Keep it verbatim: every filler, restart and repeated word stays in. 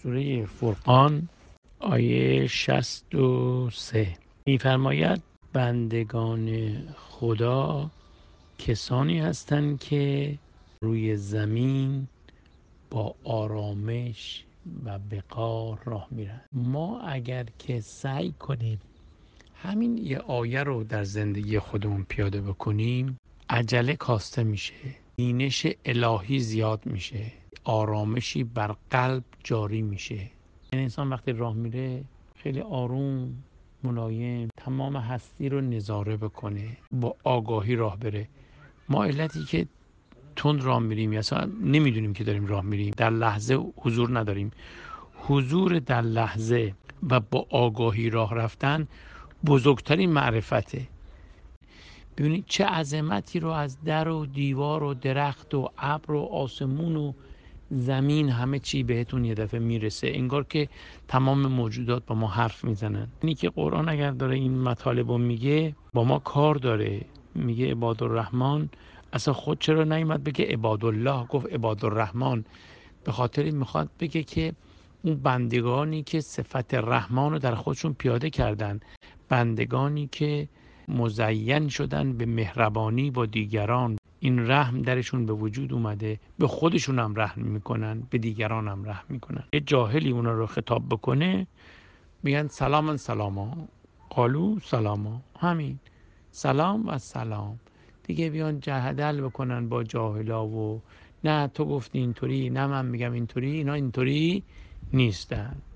سوره فرقان آیه شصت و سه می‌فرماید بندگان خدا کسانی هستند که روی زمین با آرامش و وقار راه میرن. ما اگر که سعی کنیم همین یه آیه رو در زندگی خودمون پیاده بکنیم، عجله کاسته میشه، بینش الهی زیاد میشه، آرامشی بر قلب جاری میشه. این انسان وقتی راه میره خیلی آروم، ملایم، تمام هستی رو نظاره بکنه، با آگاهی راه بره. ما علتی که تند راه میریم یا اصلا نمیدونیم که داریم راه میریم، در لحظه حضور نداریم. حضور در لحظه و با آگاهی راه رفتن بزرگترین معرفته. ببینید چه عظمتی رو از در و دیوار و درخت و ابر و آسمون و زمین همه چی بهتون یه دفعه میرسه، انگار که تمام موجودات با ما حرف میزنن. اینی که قرآن اگر داره این مطالب رو میگه با ما کار داره. میگه عباد الرحمن، اصلا خود چرا نیومد بگه عباد الله، گفت عباد الرحمن؟ به خاطر میخواد بگه که اون بندگانی که صفت رحمان رو در خودشون پیاده کردن، بندگانی که مزین شدن به مهربانی با دیگران، این رحم درشون به وجود اومده، به خودشون هم رحم میکنن، به دیگران هم رحم میکنن. یه جاهلی اونا رو خطاب بکنه میگن سلام سلاما، قالو سلاما، همین سلام و سلام. دیگه بیان جهدل بکنن با جاهلا و نه تو گفتی اینطوری، نه من میگم اینطوری، اینا اینطوری نیستن.